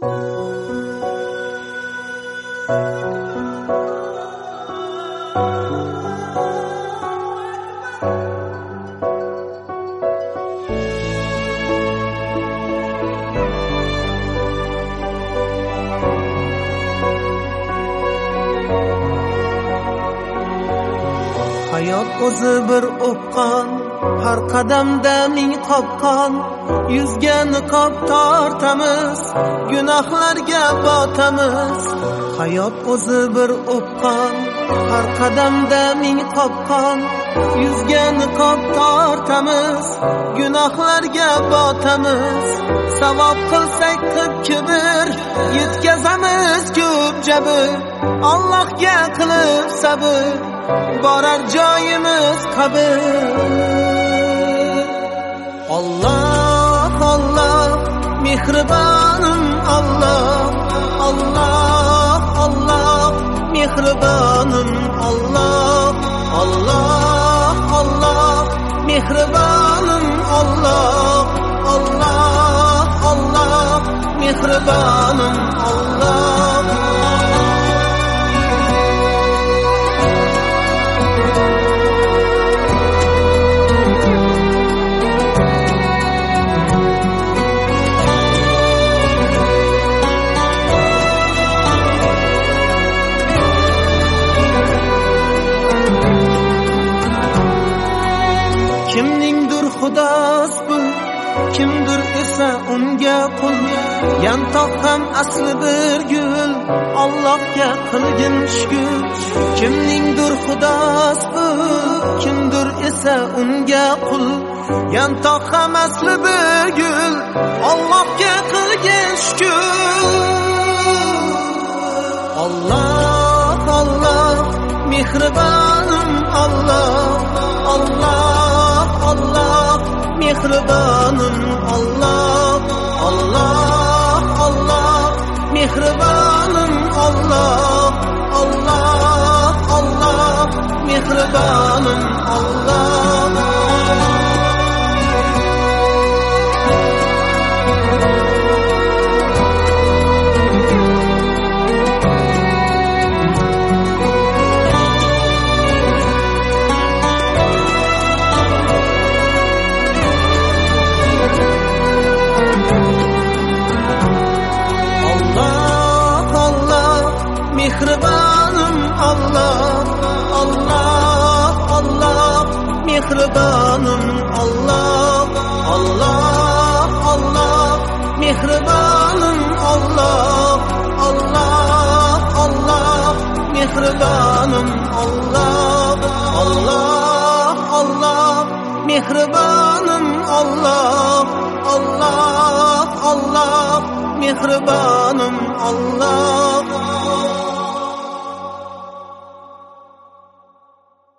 Hayot o'zi bir o'pqon, har qadamda ming qopqon. Yuzga niqob tortamiz, gunohlarga botamiz. Hayot o'zi bir o'pqon, har qadamda ming qopqon. Yuzga niqob tortamiz, gunohlarga botamiz. Savob qilsak qilib kibr, yetkazamiz ko'p jabr. Allohga qilib sabr, borar joyimiz qabr. Allah, Allah, mehribonim Allah. Allah, Allah, mehribonim Allah. Allah, Allah, mehribonim Allah. Allah, Allah, mehribonim Allah. Kimningdir xudos bu, kimdir esa unga qul. Yantoq ham asli bir gul, Allohga qilgin shukr. Kimningdir xudos bu, kimdir esa unga qul. Yantoq ham asli bir gul, Allohga qilgin shukr. Allah, Allah, mehribonim Allah. Allah, Allah, mehribonim Allah. Allah, Allah, mehribonim Allah. Allah, Allah, mehribonim Allah. Mehribonim Allah. Allah, Allah, mehribonim Allah. Allah, Allah, mehribonim Allah. Allah, Allah, mehribonim Allah. Allah, Allah, mehribonim Allah. Allah, Allah, mehribonim Allah.